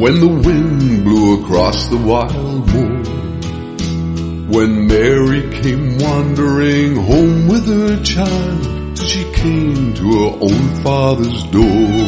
When the wind blew across the wild moor, when Mary came wandering home with her child, till she came to her own father's door.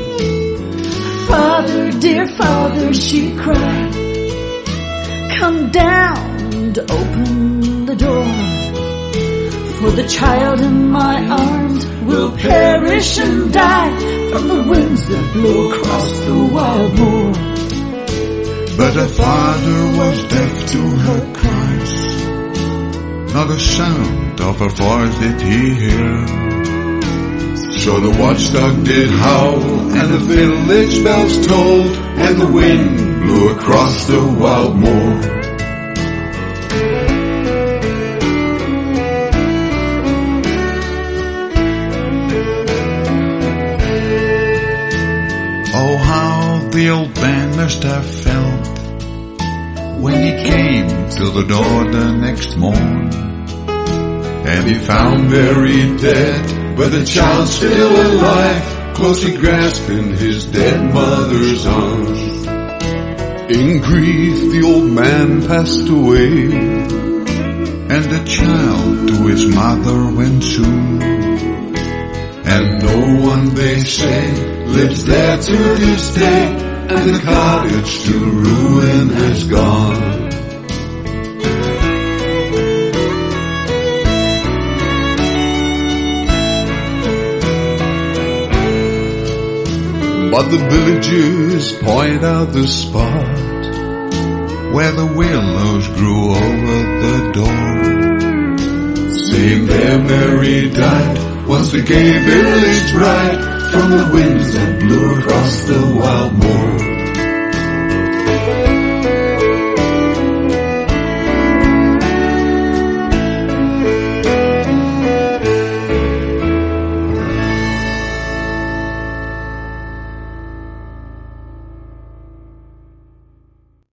Father, dear Father, she cried, come down and open the door, for the child in my arms will perish and die from the winds that blow across the wild moor. But her father was deaf to her cries, not a sound of her voice did he hear. So the watchdog did howl, and the village bells tolled, and the wind blew across the wild moor. Oh, how the old man must have felt when he came to the door the next morn, and he found Mary dead, but the child still alive, closely grasping his dead mother's arms. In grief the old man passed away, and the child to his mother went soon. and no one, they say, lives there to this day, and the cottage to ruin has gone. But the villagers point out the spot where the willows grew over the door, saying there Mary died, once the gay village bride, from the winds that blew across the wild moor.